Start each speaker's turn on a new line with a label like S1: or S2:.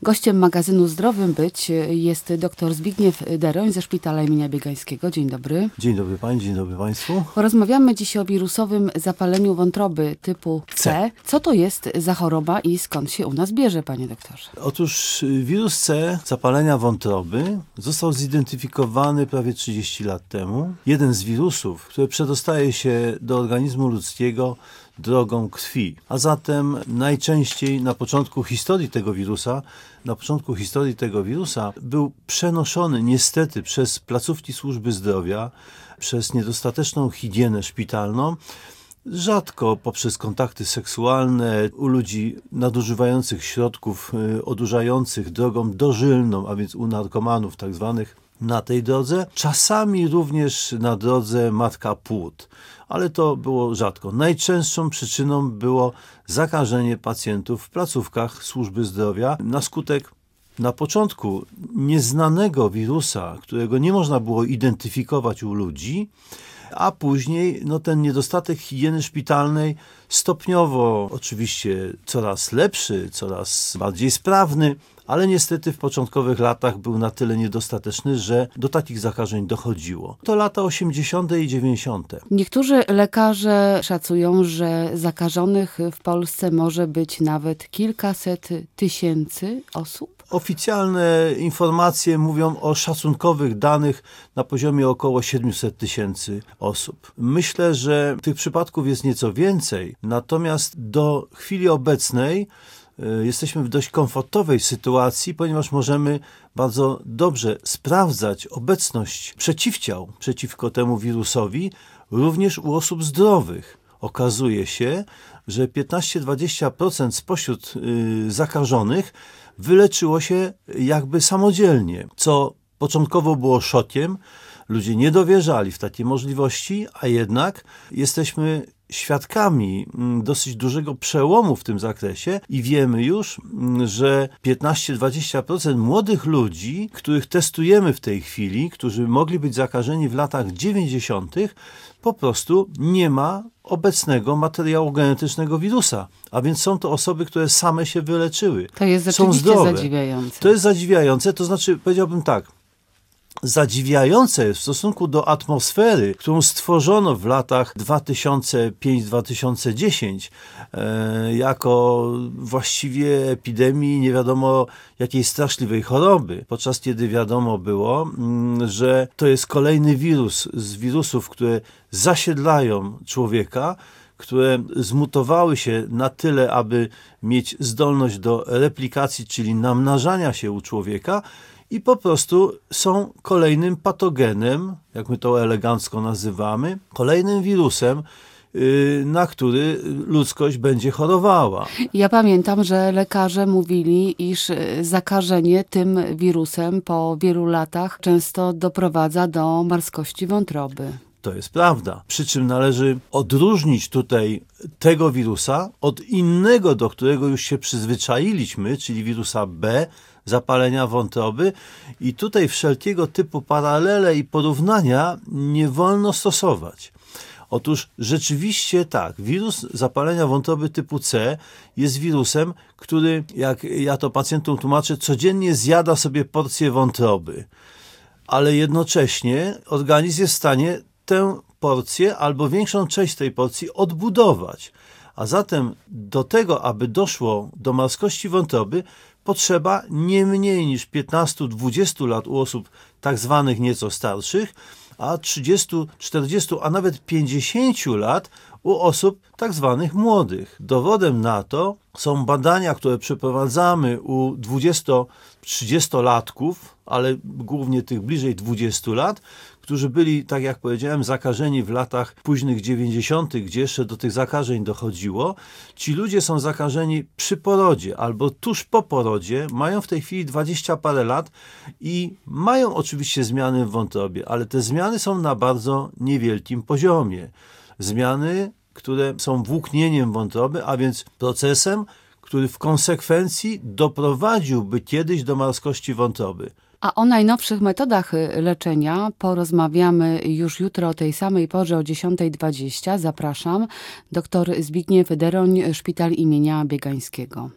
S1: Gościem magazynu Zdrowym Być jest dr Zbigniew Deroń ze Szpitala im. Biegańskiego. Dzień dobry.
S2: Dzień dobry pani, dzień dobry państwu.
S1: Porozmawiamy dziś o wirusowym zapaleniu wątroby typu C. Co to jest za choroba i skąd się u nas bierze, panie doktorze?
S2: Otóż wirus C, zapalenia wątroby, został zidentyfikowany prawie 30 lat temu. Jeden z wirusów, który przedostaje się do organizmu ludzkiego drogą krwi. A zatem najczęściej na początku historii tego wirusa był przenoszony niestety przez placówki służby zdrowia, przez niedostateczną higienę szpitalną, rzadko poprzez kontakty seksualne u ludzi nadużywających środków odurzających drogą dożylną, a więc u narkomanów tak zwanych na tej drodze, czasami również na drodze matka-płód, ale to było rzadko. Najczęstszą przyczyną było zakażenie pacjentów w placówkach służby zdrowia na skutek na początku nieznanego wirusa, którego nie można było identyfikować u ludzi, a później ten niedostatek higieny szpitalnej stopniowo oczywiście coraz lepszy, coraz bardziej sprawny, ale niestety w początkowych latach był na tyle niedostateczny, że do takich zakażeń dochodziło. To lata 80. i 90.
S1: Niektórzy lekarze szacują, że zakażonych w Polsce może być nawet kilkaset tysięcy osób.
S2: Oficjalne informacje mówią o szacunkowych danych na poziomie około 700 tysięcy osób. Myślę, że tych przypadków jest nieco więcej, natomiast do chwili obecnej jesteśmy w dość komfortowej sytuacji, ponieważ możemy bardzo dobrze sprawdzać obecność przeciwciał przeciwko temu wirusowi również u osób zdrowych. Okazuje się, że 15-20% spośród zakażonych wyleczyło się jakby samodzielnie, co początkowo było szokiem. Ludzie nie dowierzali w takie możliwości, a jednak jesteśmy świadkami dosyć dużego przełomu w tym zakresie i wiemy już, że 15-20% młodych ludzi, których testujemy w tej chwili, którzy mogli być zakażeni w latach 90., po prostu nie ma obecnego materiału genetycznego wirusa. A więc są to osoby, które same się wyleczyły.
S1: To jest rzeczywiście zadziwiające.
S2: To jest zadziwiające, to znaczy powiedziałbym tak, zadziwiające jest w stosunku do atmosfery, którą stworzono w latach 2005-2010 jako właściwie epidemii nie wiadomo jakiej straszliwej choroby, podczas kiedy wiadomo było, że to jest kolejny wirus z wirusów, które zasiedlają człowieka, które zmutowały się na tyle, aby mieć zdolność do replikacji, czyli namnażania się u człowieka, i po prostu są kolejnym patogenem, jak my to elegancko nazywamy, kolejnym wirusem, na który ludzkość będzie chorowała.
S1: Ja pamiętam, że lekarze mówili, iż zakażenie tym wirusem po wielu latach często doprowadza do marskości wątroby.
S2: To jest prawda. Przy czym należy odróżnić tutaj tego wirusa od innego, do którego już się przyzwyczailiśmy, czyli wirusa B, zapalenia wątroby. I tutaj wszelkiego typu paralele i porównania nie wolno stosować. Otóż rzeczywiście tak, wirus zapalenia wątroby typu C jest wirusem, który, jak ja to pacjentom tłumaczę, codziennie zjada sobie porcję wątroby. Ale jednocześnie organizm jest w stanie tę porcję albo większą część tej porcji odbudować. A zatem do tego, aby doszło do marskości wątroby, potrzeba nie mniej niż 15-20 lat u osób tak zwanych nieco starszych, a 30, 40, a nawet 50 lat u osób tak zwanych młodych. Dowodem na to są badania, które przeprowadzamy u 20-30-latków, ale głównie tych bliżej 20 lat, którzy byli, tak jak powiedziałem, zakażeni w latach późnych 90., gdzie jeszcze do tych zakażeń dochodziło. Ci ludzie są zakażeni przy porodzie albo tuż po porodzie, mają w tej chwili 20 parę lat i mają oczywiście zmiany w wątrobie, ale te zmiany są na bardzo niewielkim poziomie. Zmiany, które są włóknieniem wątroby, a więc procesem, który w konsekwencji doprowadziłby kiedyś do marskości wątroby.
S1: A o najnowszych metodach leczenia porozmawiamy już jutro o tej samej porze o 10:20. Zapraszam. Dr Zbigniew Deroń, Szpital im. Biegańskiego.